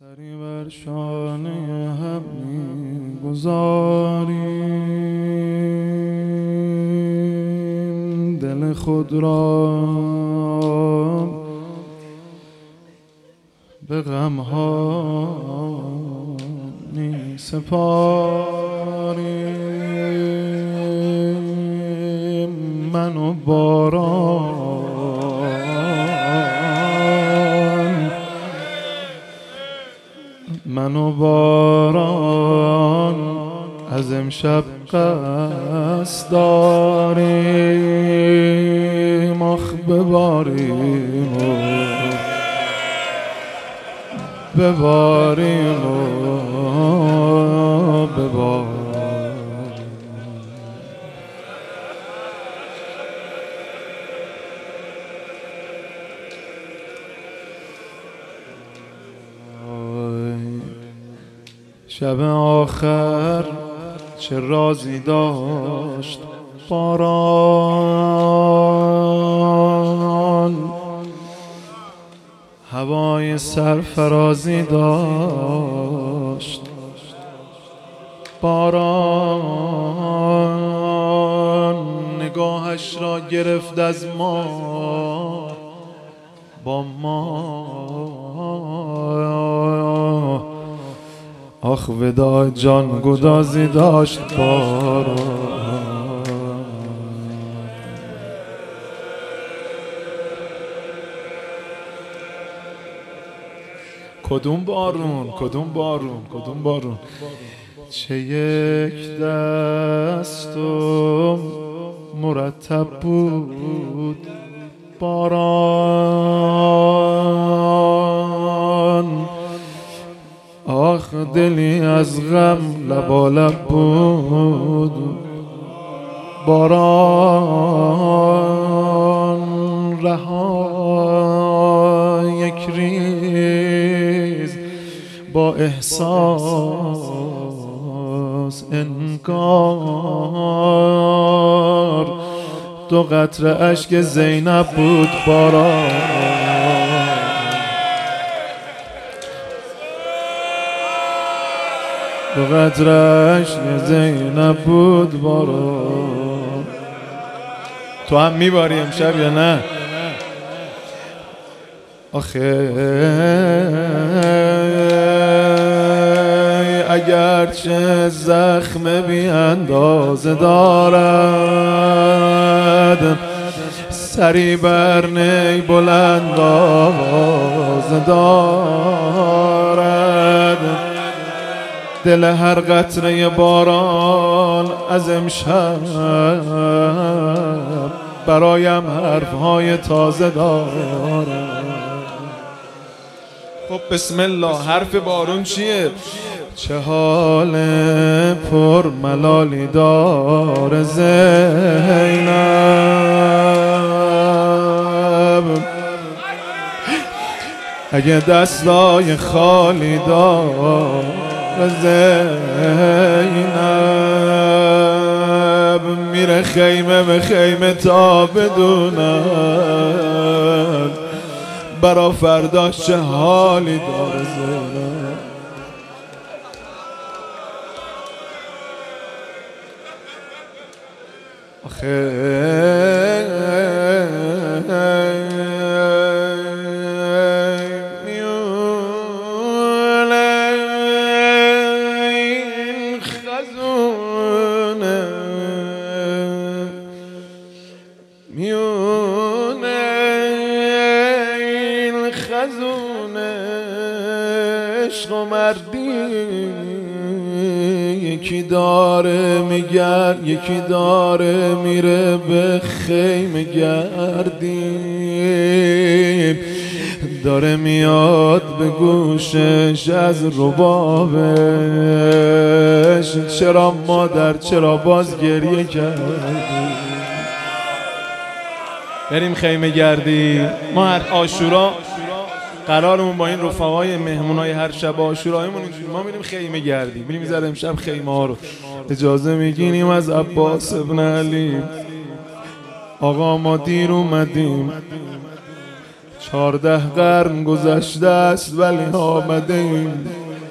سری بر شانه هم می‌گذاریم، دل خود را به غم‌ها می‌سپاریم. من و باران از امشب قصد داریم. آخ بباریم و بباریم و بباریم. شب آخر چه رازی داشت باران، هوای سرفرازی داشت باران. نگاهش را گرفت از ما با ما، آخ وداع جان گدازی داشت باران. کدوم بارون کدوم بارون کدوم بارون، چه یک دست و مرتب بود باران. آخ دلی از غم لبالب بود باران. رها یک ریز با احساس انگار، دو قطره اشک زینب بود باران. دو قطره اشک زینب بود باران. تو هم میباری امشب یا نه؟ آخه اگرچه زخم بی اندازه دارد، سری بر نی بلند آواز دارد. دل هر قطره باران از امشب برایم حرفهای تازه دارد. خب بسم الله، حرف بارون چیه؟ چه حال پر ملالی دار زینب، اگه دستای خالی دار زینب، میره خیمه به خیمه تا بدونم برا فرداش چه حالی داره زینب. آخه عشق و مردی یکی داره میگرد، یکی داره میره به خیمه گردی، داره میاد به گوشش از ربابش چرا مادر چرا باز گریه کردی. بریم خیمه گردی. ما هر عاشورا قرارمون با این رفقای مهمونای هر شب عاشورایمون اینجوری، ما میریم خیمه گردی، میریم میذاریم امشب خیمه ها رو. اجازه میگیریم از عباس ابن علی، آقا ما دیر اومدیم 14 قرن گذشته است ولی آمده ایم.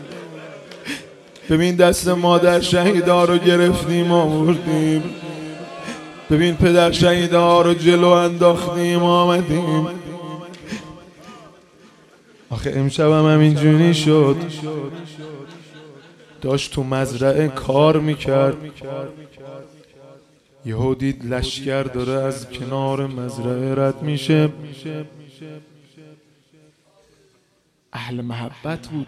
ببین دست مادر شهیدا رو گرفتیم آوردیم، ببین پدر شهیدا رو جلو انداختیم آمدیم. آخه امشبم همینجوری شد، داشت تو مزرعه کار میکرد، یهو دید لشکر داره از کنار مزرعه رد میشه. اهل محبت بود،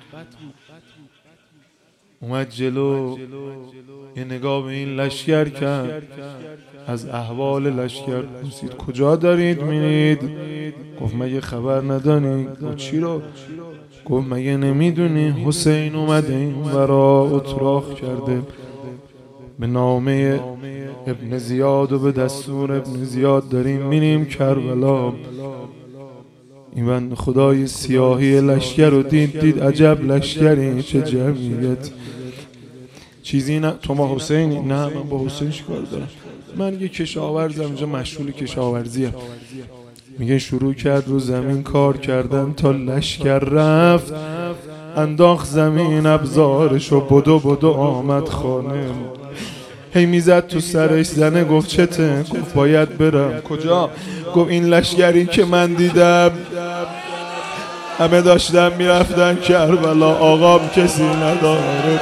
اومد جلو یه نگاه به این لشکر کرد، از احوال لشکر پرسید کجا دارید میرید؟ گفت مگه خبر ندانی؟ گفت چی رو؟ گفت مگه نمیدونی حسین اومده این ورا اتراق کرده، به نامه ابن زیاد و به دستور ابن زیاد داریم میریم کربلا. این بند خدای سیاهی لشکر رو دید عجب لشکری، چه جمعیت. چیزی نه تو ما حسینی؟ نه من با حسین چیکار دارم، من یه کشاورزم اینجا مشغول کشاورزیم. میگه شروع کرد رو زمین کار کردن تا لشکر رفت، انداخت زمین ابزارشو بدو آمد خانه. هی میزد تو سرش، زنه گفت چته؟ گفت باید برم. کجا؟ گفت این لشکری که من دیدم همه داشتن میرفتن کربلا، آقام کسی نداره.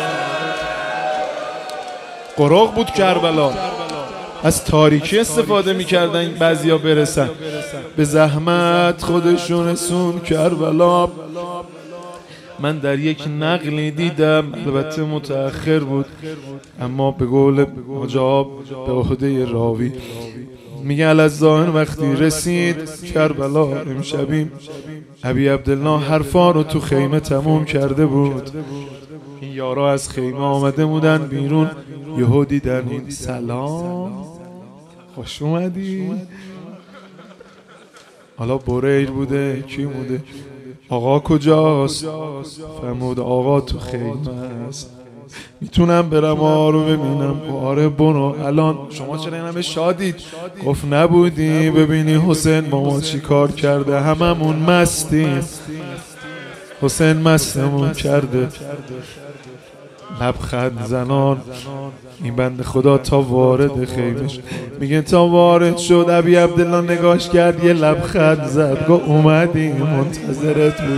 قراق بود کربلا، از تاریکی استفاده میکردن بعضیا برسن، به زحمت خودشون رسون کربلا. من در یک نقلی دیدم، البته متأخر بود اما به قول مجاب به عهده راوی، میگه الظاهر وقتی رسید کربلا امشبیم، ابی عبدالله حرفا رو تو خیمه تموم کرده بود. این یارا از خیمه آمده بودن بیرون، یهو دیدن این سلام خوش اومدی. حالا بریر بوده کی بوده؟ آقا کجاست؟ فرمود آقا تو خیمه است. میتونم برم رو ببینم؟ آره برو. الان شما چرا این همه شادید؟ گفت نبودی ببینی حسین با ما چی کار کرده، هممون مستیم، حسین مستمون کرده. لبخند زنان این بند خدا تا وارد خیمش، میگه تا وارد شد ابی عبدالله نگاش کرد یه لبخند زد، گفت اومدی منتظرت بود.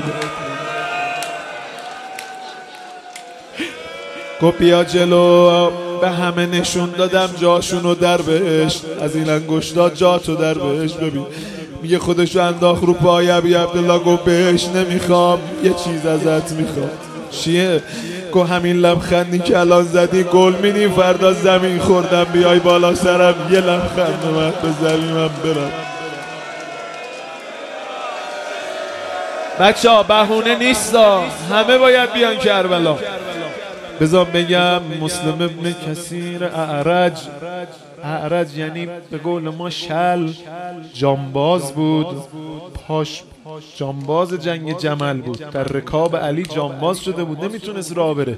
گفت بیا جلو. به همه نشون دادم جاشونو در بهشت، از این انگشتا جاتو در بهشت ببین. میگه خودشو انداخت رو پای ابی عبدالله، گفت بهشت نمیخوام یه چیز ازت میخوام. چیه؟ گفت همین لبخندی که الان زدی گل میدی، فردا زمین خوردم بیای بالا سرم یه لبخند من بزنی من برم. بچه ها بهونه نیستا، همه باید بیان کربلا. بذار بگم مسلم ابن کثیر اعرج یعنی به قول ما شل جانباز بود، پاش جانباز جنگ جمل بود، در رکاب علی جانباز شده بود، نمیتونست راه بره.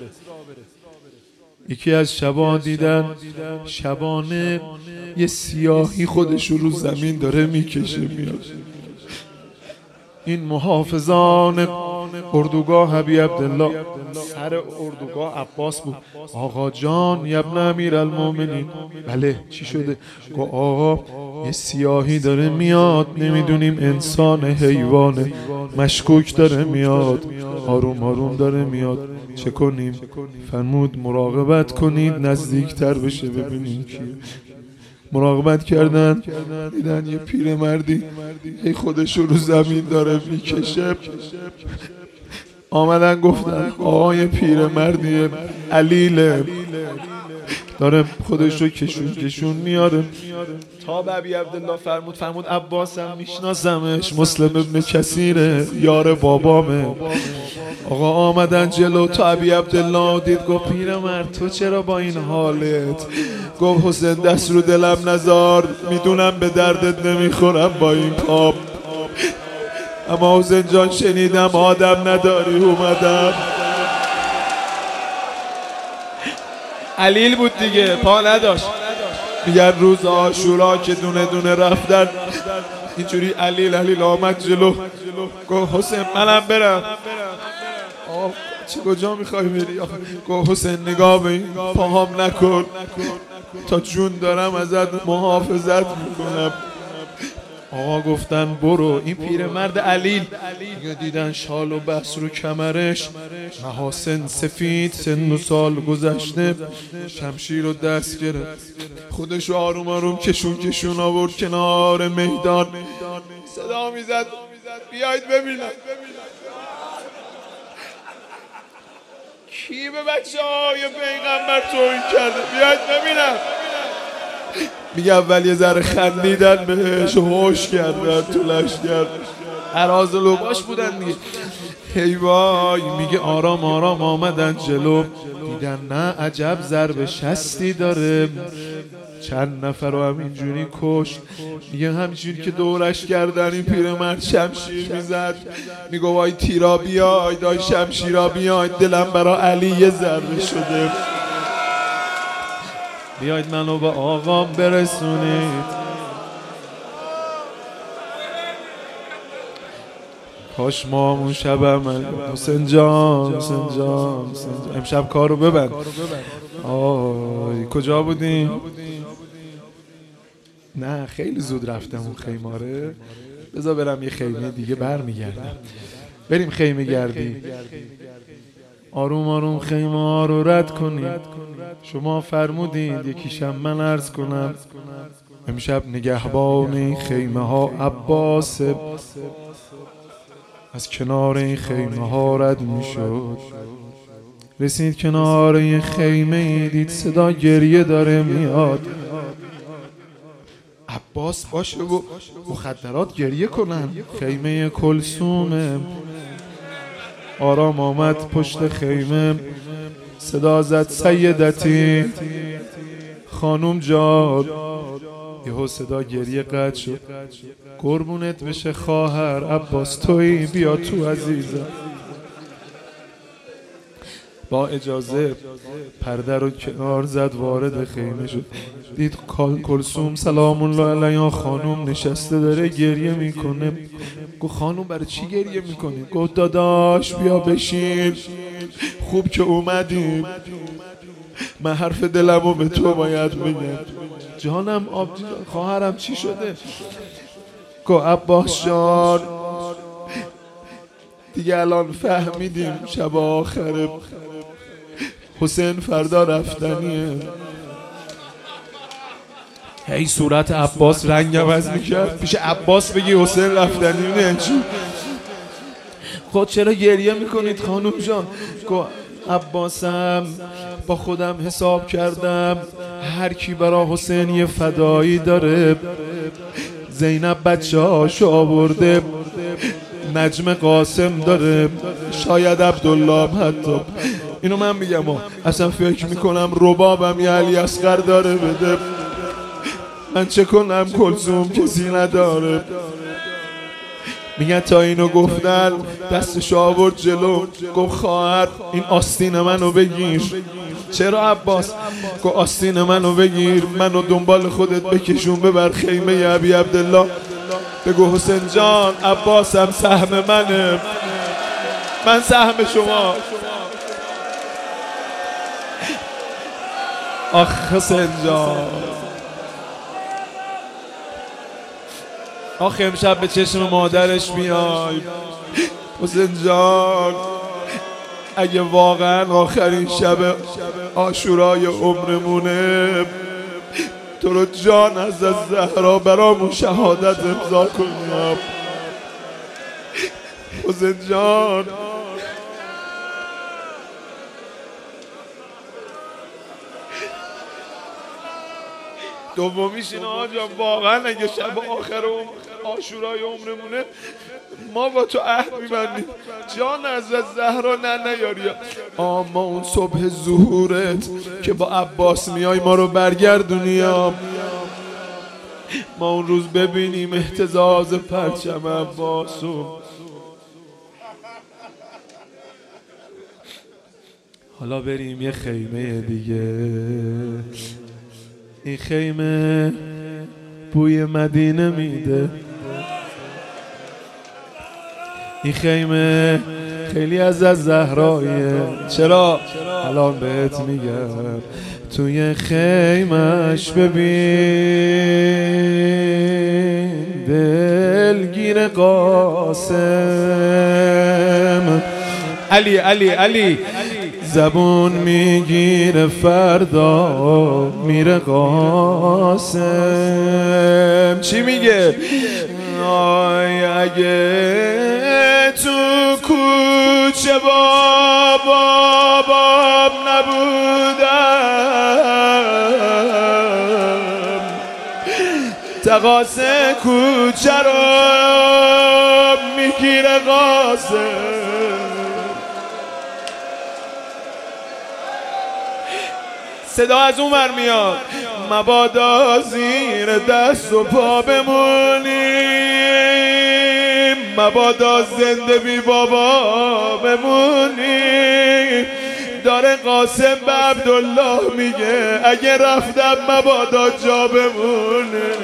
یکی از شبان دیدن شبانه یه سیاهی خودش رو زمین داره میکشه میاد. این محافظان اردوگاه ابی عبدالله، سر اردوگاه عباس بود. آقا جان یبن امیر المومنین. بله چی شده؟ گفت آقا یه سیاهی داره میاد، نمیدونیم انسان حیوانه، مشکوک داره میاد، آروم آروم داره میاد، چه کنیم؟ فرمود مراقبت کنید نزدیکتر بشه ببینیم کیه. مراقبت کردن دیدن یه پیرمردی هی خودش رو زمین داره میکشه. آمدن گفتن آقای پیرمردی علیله داره خودش رو کشون میاره. تا به ابی عبدالله فرمود عباسم میشناسمش، مسلم ابن کثیره، یار بابامه. آقا آمدن جلو، تا ابی عبدالله دید گفت پیرمرد تو چرا با این حالت؟ گفت حسین دست رو دلم نزار، میدونم به دردت نمیخورم با این پام، اما حسین جان شنیدم آدم نداری اومدم. علیل بود دیگه، پا نداشت. میگن روز عاشورا که دونه دونه رفتن اینجوری علیل آمد جلو، گفت حسین منم برم. چه کجا میخوای بری؟ گفت حسین نگاه به این پاهام نکن، تا جون دارم ازت محافظت میکنم. آقا گفتن برو. این پیرمرد علیل دیدن شال و بس رو کمرش، محاسن سفید، سن و سال گذشته، شمشیر رو دست گرفت، خودش رو آروم آروم کشون آورد کنار میدان، صدا میزد بیاید ببینم کی به بچه های پیغمبر توهین کرده، بیاید ببینم. میگه اول یه ذره خندیدن بهش، هوش کردن تو لشکر، عراض لباش بودن دیگه. هی وای. میگه آرام آرام آمدن جلو، دیدن نه عجب ضرب شستی داره، چند نفر رو همینجوری کشت. میگه همینجوری که دورش کردن این پیرمرد شمشیر میزد، میگه وای تیرا بیاید، دای شمشیرا بیاید، دلم برا علی یه ضربه شده، بیاید منو به آقام برسونید. کاش ما اون شبم حسین جان امشب کارو ببند. کجا بودیم؟ نه خیلی زود رفتم اون خیماره، بذار برم یه خیمه دیگه برمیگردم. بریم خیمه گردی. آروم آروم خیمه ها رو رد کنید. شما فرمودید یکیشم من عرض کنم. امشب نگهبان این خیمه ها عباس از کنار این خیمه ها رد می شد. رسید کنار این خیمه، دید صدا گریه داره میاد. عباس باشه و مخدرات گریه کنن. خیمه کلثومه. آرام آمد پشت خیمه، صدا زد سیدتی، خانوم جان. یهو صدا گریه قطع شد. قربونت بشه خواهر، عباس تویی، بیا تو عزیزم. با اجازه پرده رو کنار زد، وارد خیمه شد. دید کلثوم سلام الله علیها خانوم نشسته داره گریه میکنه. گفت خانوم برای چی گریه میکنی؟ گفت داداش بیا بشین، خوب که اومدیم، من حرف دلمو به تو باید بگم. جانم خواهرم چی شده؟ گفت عباس جان دیگه الان فهمیدیم شب آخره حسین فردا رفتنیه. هی صورت عباس رنگ عوض میکرد. پیش عباس بگی حسین رفتنیه نه چی؟ خود چرا گریه میکنید خانوم جان؟ گفت عباسم با خودم حساب کردم، هر کی برا حسین یه فدایی داره. زینب بچه هاشو آورده، نجم قاسم داره، شاید عبدالله حتی. اینو من میگم اصلا فکر میکنم ربابم یه علی اصغر داره بده. من چه کنم کلثوم کسی نداره. میگن تا اینو گفتن دستشو آورد جلو، گفت خواهر این آستین منو بگیر. چرا عباس؟ گفت آستین منو بگیر، منو دنبال خودت بکشون ببر خیمه ابی عبدالله. بگو حسین جان عباسم سهم منه، من سهم شما. آخ حسین جان، آخ امشب به چشم مادرش میای. حسین جان اگه واقعا آخرین شب عاشورای عمرمونه، تو رو جان از زهرا برامون شهادت امضا کنیم. حسین جان دومیش اینه آجا، واقعا اگه شب آخر عاشورای عمرمونه ما با تو عهد میبندیم جان از زهرا نیاری. ما اون صبح ظهورت که با عباس میای ما رو برگردونیم، ما اون روز ببینیم اهتزاز پرچم عباسو. حالا بریم یه خیمه دیگه. این خیمه بوی مدینه میده. این خیمه خیلی از زهرایه. چرا؟ الان بهت میگم. توی خیمش ببین دلگیر قاسم. علی علی علی زبون میگیره فردا میره قاسم. چی میگه؟ آی اگه تو کوچه بابام نبودم، تقاسه کوچه رو میگیره قاسم. صدا از اون ور میاد. مبادا زیر دست و پا بمونیم، مبادا زنده بی بابا بمونیم. داره قاسم به عبدالله میگه اگه رفتم مبادا جا بمونه.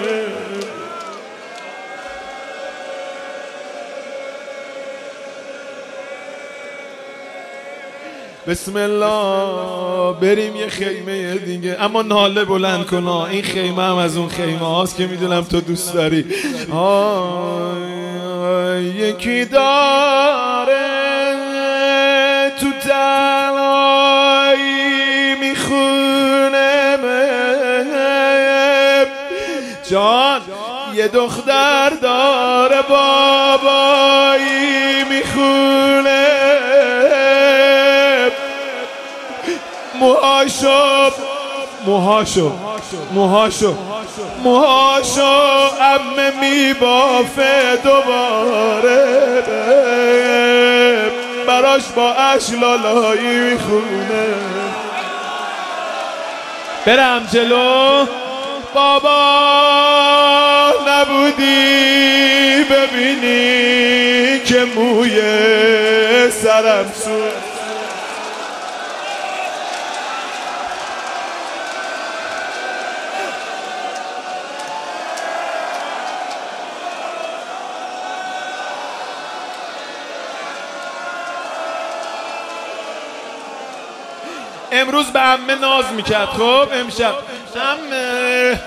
بسم الله بریم یه خیمه دیگه. اما ناله بلند کنا، این خیمه هم از اون خیمه هاست که میدونم تو دوست داری. یکی داره تو تنهایی میخونه جان، یه دختر داره بابایی میخونه. موهاشو عمه میبافه دوباره، براش با اشلالایی میخونه. برم جلو بابا نبودی ببینی که موی سرم سوخت. امروز به عمه ناز میکرد. خب امشب عمه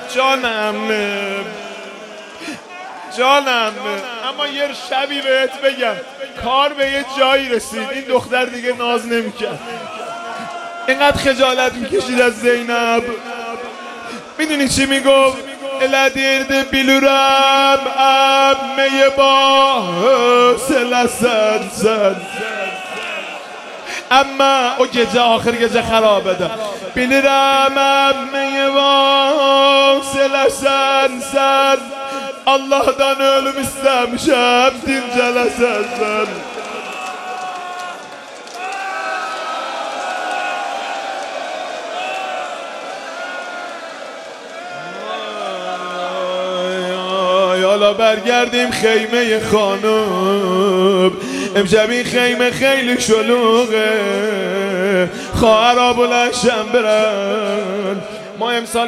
جانم اما یه شبی بهت بگم کار به یه جایی رسید. این دختر دیگه ناز نمیکرد، اینقدر خجالت میکشید از زینب. میدونی چی میگفت؟ الادیرد بیلورم عمه با سلسل اما او gece آخر gece خرابه ده bilirim emmeye vasılasan sen Allah'tan ölüm istemişim dincelesen sen. حالا برگردیم خیمه خانم. امشب این خیمه خیلی شلوغه، خواهرها بلندشن برن. ما امسال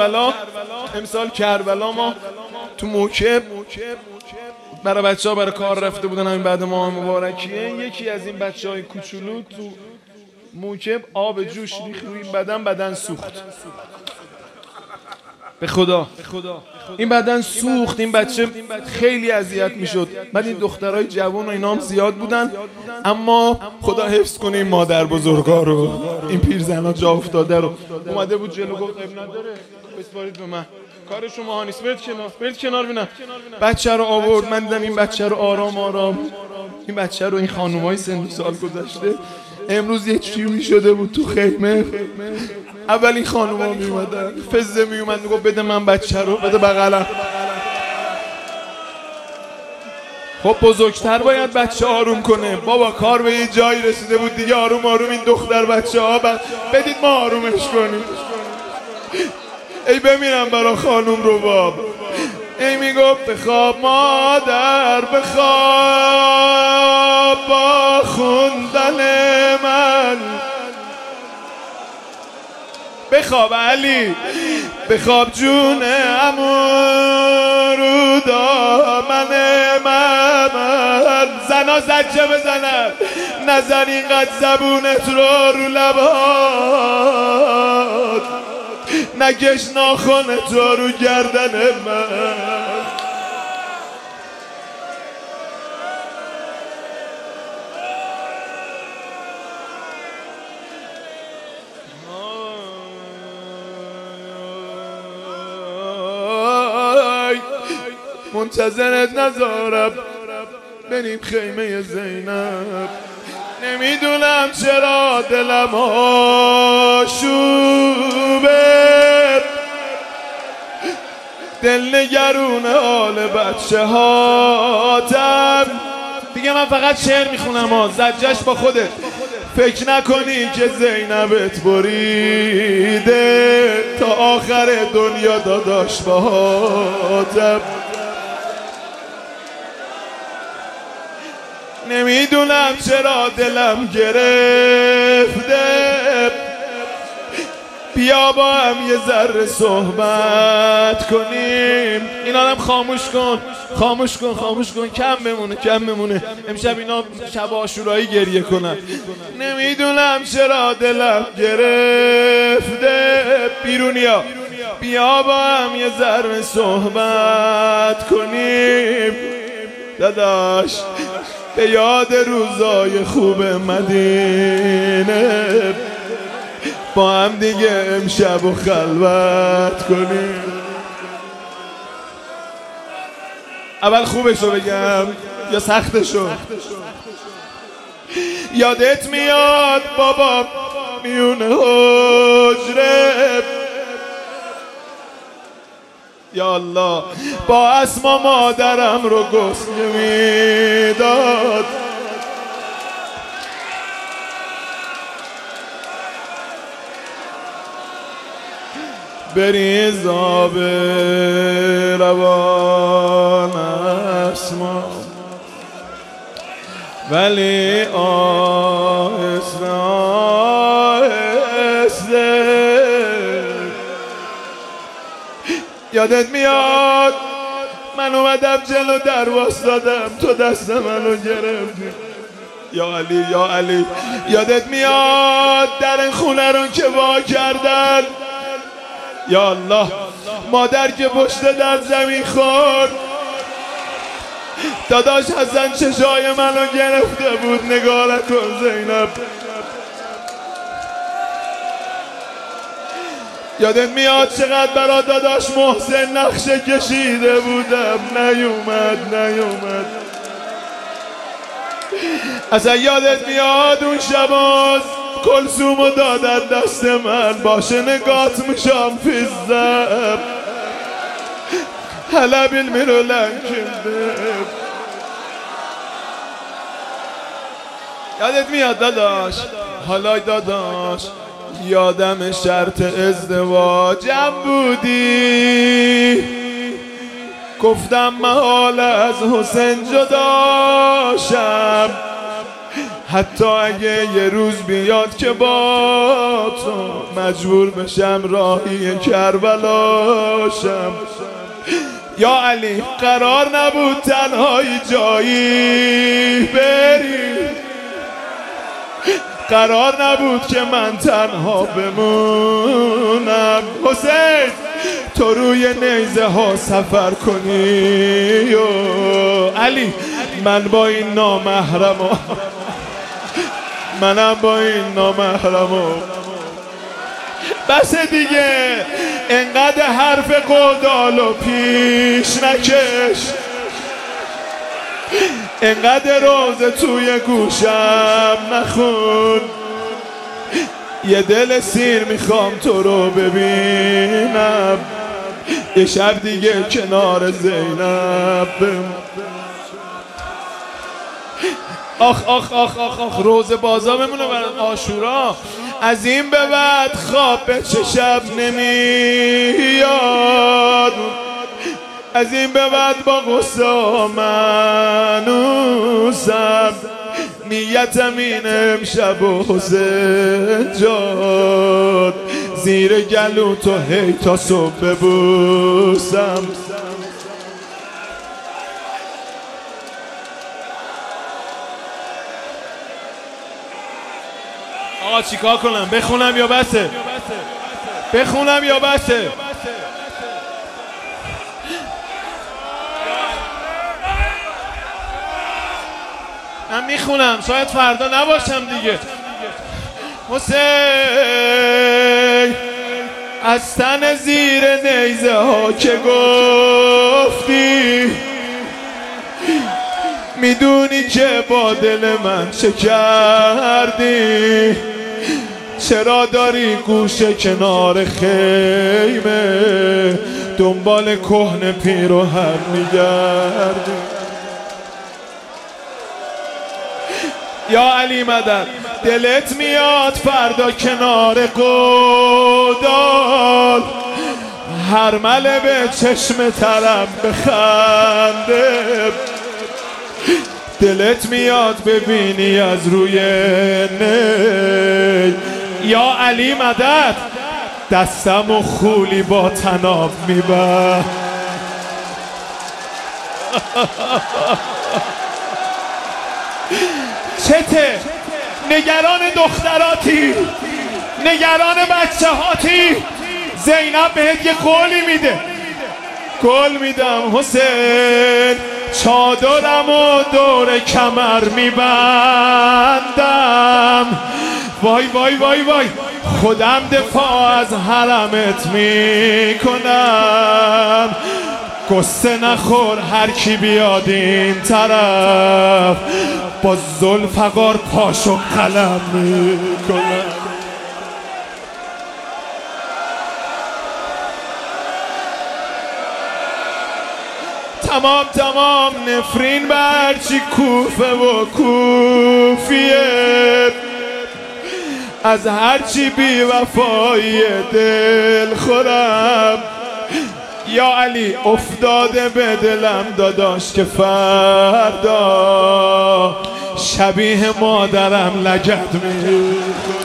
کربلا ما تو موکب برای بچه ها برای کار رفته بودن. همین بعد ماه مبارکیه یکی از این بچه های کوچولو تو موکب آب جوش ریخت روی بدن سوخت. به خدا این بدن سوخت. این بچه خیلی اذیت میشد. بعد این دخترای جوان و اینا هم زیاد بودن، اما خدا حفظ کنه این مادر بزرگا رو، این پیرزنا جا افتاده رو. اومده بود جلو گفت اب نداره بسپارید به من، کار شما ها نیست، برید کنار بینم. بچه رو آورد. من دیدم این بچه رو آرام این بچه رو این خانومای سن سال گذشته امروز یه چیوی شده بود تو خیمه. اولین خانوما میومدن، فزه میومد میگفت بده من بچه رو، بده بغلم. خب بزرگتر باید بچه آروم کنه. بابا کار به یه جایی رسیده بود دیگه، آروم این دختر بچه ها بدید ما آرومش کنیم. ای بمیرم برا خانوم رو باب. ای میگفت بخواب مادر بخواب با خوندن من، بخواب علی بخواب جون عمو رو دامن من، زنا زجه بزنن، نزن اینقدر زبونت رو لبات، نکش ناخنت رو گردن من. منتظرت نذارم بریم خیمه زینب، نمیدونم چرا دلم آشوبه، دل نگرون حال بچه هاتم. دیگه من فقط شعر میخونم زجش با خودت. فکر نکنی که زینبت بریده تا آخر دنیا داداش باهاتم. نمیدونم چرا دلم گرفته، بیا با هم یه ذره صحبت کنیم. اینا هم خاموش کن، خاموش کن، خاموش کن، کم بمونه. امشب اینا شب عاشورایی گریه کنن. نمیدونم چرا دلم گرفته، بیرونیا بیا با هم یه ذره صحبت کنیم. داداش به یاد روزای خوب مدینه با هم دیگه امشب و خلوت کنیم. اول خوبشو بگم یا سختشو؟ یادت میاد بابا میونه حجره، یا الله با اسما مادرم رو گسله میداد. بریز آب روان اسما ولی آهسته آهسته. یادت میاد من اومدم جلو در واسدادم، تو دست منو گرفتی. یا علی یا علی. یادت میاد در این خونه رو که وا کردن، یا الله مادر که پشت در زمین خورد، داداش حسن چشای منو گرفته بود. نگاه نکن زینب. یادت میاد چقدر برا داداش محسن نقشه کشیده بودم، نیومد. اصلا یادت میاد اون شباز کلثومو دادن دست من، باشه نگات میشم فیزم هلا بالمیرو لنکنده. یادت میاد داداش؟ حالا داداش یادم شرط ازدواجم بودی، گفتم محال از حسین جداشم، حتی اگه یه روز بیاد که با تو مجبور بشم راهی کربلاشم. یا علی قرار نبود تنهایی جایی بری، قرار نبود که من تنها بمونم. حسین تو روی نیزه ها سفر کنی و علی من با این نامحرم منم با این نامحرم. بس دیگه انقدر حرف قدالو پیش نکش، انقدر روزه توی گوشم نخون، یه دل سیر میخوام تو رو ببینم یه شب دیگه کنار زینب. آخ آخ آخ آخ آخ روز بازا بمونه برای عاشورا. از این به بعد خواب به چه شب نمیاد، از این به بعد با غصه منوسم، نیتم این امشب و حسین جان زیر گلو تو هی تا صبح ببوسم. آقا چیکار کنم؟ بخونم یا بسه؟ بخونم یا بسه؟ من میخونم، شاید فردا نباشم دیگه. حسین از تن زیر نیزه ها که گفتی، میدونی که با دل من چه کردی. چرا داری گوشه کنار خیمه دنبال کهنه پیراهن میگردی؟ یا علی مدد، دلت میاد فردا کنار گودال هرمله به چشم ترم بخنده؟ دلت میاد ببینی از روی نی یا علی مدد دستم و خولی با تناب میبر؟ چته؟ نگران دختراتی، نگران بچه هاتی. زینب بهت یه قولی میده. قول میدم حسین چادرم و دور کمر میبندم. وای وای وای وای خودم دفاع از حرمت میکنم. قصه نخور هر کی بیاد این طرف با ذوالفقار پاشو قلم میکنم. تمام نفرین برچی کوفه و کوفیه، از هرچی بی وفایی دل خورم. یا علی افتاده به دلم داداش که فردا شبیه مادرم لگد میخورم.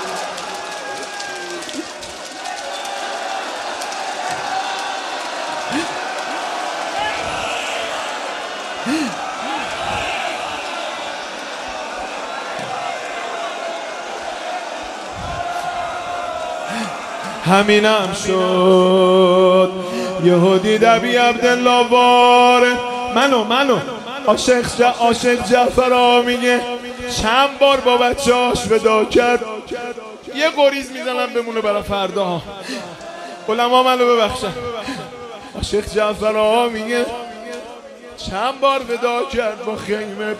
همینم شد یهودی دبی عبدالله واره منو عاشق جعفر میگه چند بار با بچه‌اش ودا کرد. یه گریز میزنم بمونه برای فردا. علما منو ببخشن. عاشق جعفر میگه چند بار ودا کرد با خیمه.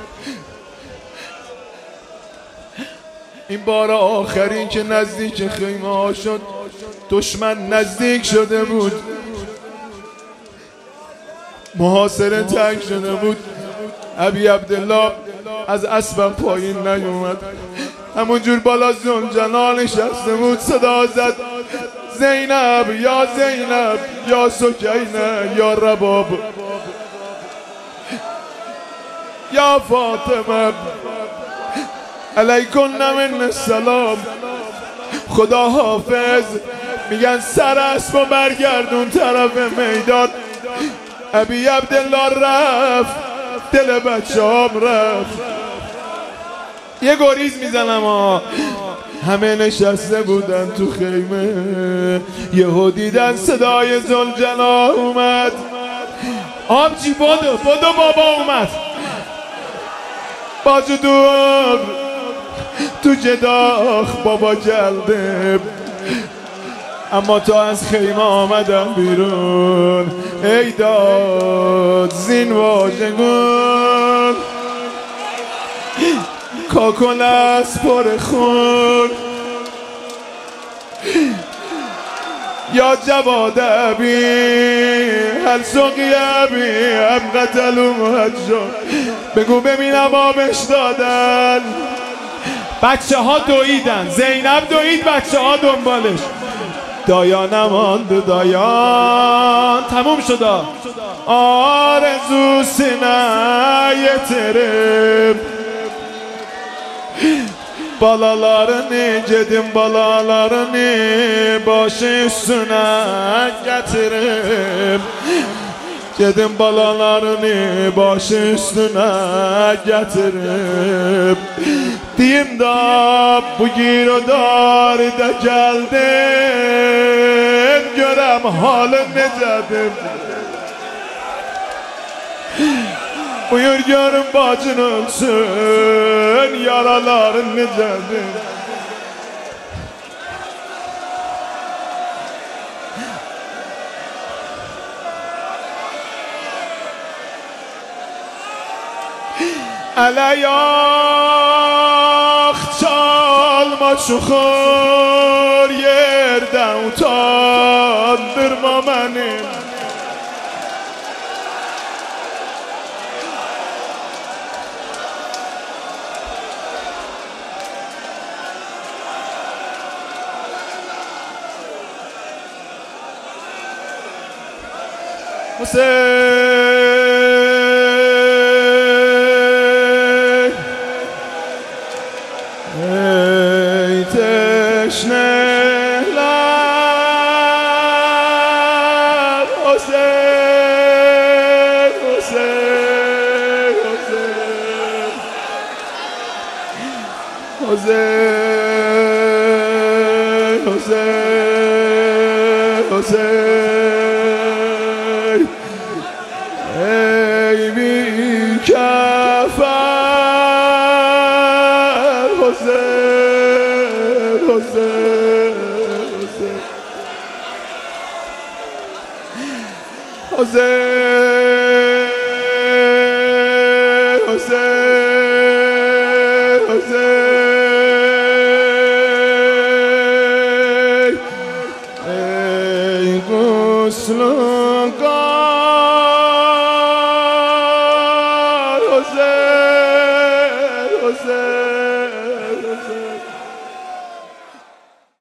این بار آخرین که نزدیک خیمه ها شد دشمن نزدیک شده بود، محاصره تنگ شده بود. ابی عبدالله از اسبم پایین نیومد، همونجور بالا ذوالجلال نشسته بود. صدا زد زینب یا سکینه یا رباب یا فاطمه علیکن من السلام. خدا حافظ. میگن سر اسبو برگردون طرف میدان. ابی عبدالله رفت، دل بچه‌ام رفت. یه گریز میزنم همه نشسته بودن تو خیمه. یهو دیدن صدای ذوالجلال اومد. آبجی بدو بابا اومد. باجو دور تو جداخ بابا جلده. اما تا از خیمه آمدم بیرون ای داد زین واژگون. کاکل از پر خون یا جواد ابی هل سقی ابی ام قتلو محجون. بگو ببینم آبش دادن. بچه ها دویدن، زینب دوید بچه ها دنبالش. دایان نماند دایان تموم شد. آرزو سینه ترم balalarını gedim balalarını başı üstüne getiririm. Gedim balalarını baş üstüne getirip diyeyim da bu girodarda geldim görem halin necedir. Buyur görün bacın ölsün yaraların necedir. Alayak çalma çukur yerden utandırma beni. Ey teşneler Hüseyin, Hüseyin, Hüseyin, Hüseyin, Hüseyin, Hüseyin. Ey bir kefer Hüseyin, Hüseyin, Hüseyin, Hüseyin.